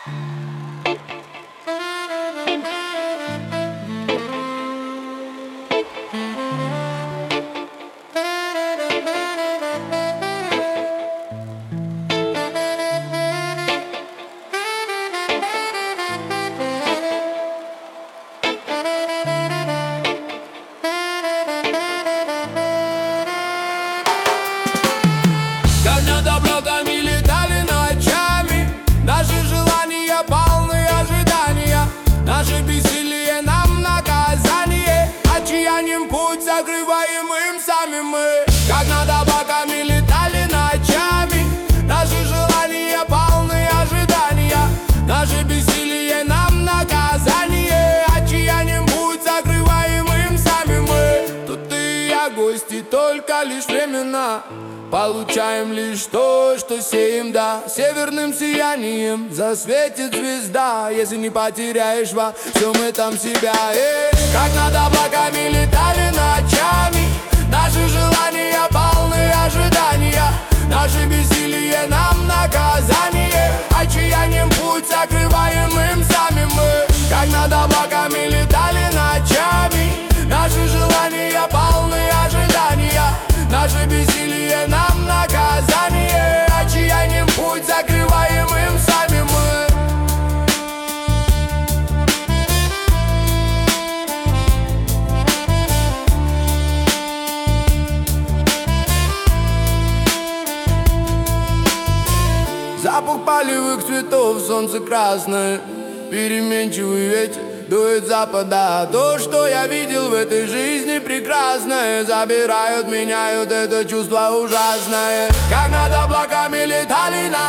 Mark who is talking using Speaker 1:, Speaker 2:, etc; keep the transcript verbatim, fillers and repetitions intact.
Speaker 1: Как над облаками летали ночами, наши желания полны ожидания, наше бессилие нам наказание, отчаянием путь закрываем им сами мы. Как над облаками летали ночами, наши желания полны ожидания, наше бессилие нам наказание, отчаянием путь закрываем им сами мы. Тут ты и я гости только лишь временно, получаем лишь то, что сеем, да. Северным сиянием засветит звезда, если не потеряешь во всем этом себя. Эй, как над облаками летали ночами, наши желания полны ожидания, наше бессилие нам наказание, отчаянием путь закрываем им сами мы. Как над облаками летали ночами, наши желания полны ожидания, наше бессилие нам наказание, отчаянием путь закрываем им сами мы. Запах полевых цветов, солнце красное, переменчивый ветер дует с запада. То, что я видел в этой жизни прекрасное, забирают, меняют это чувство ужасное. Как над облаками летали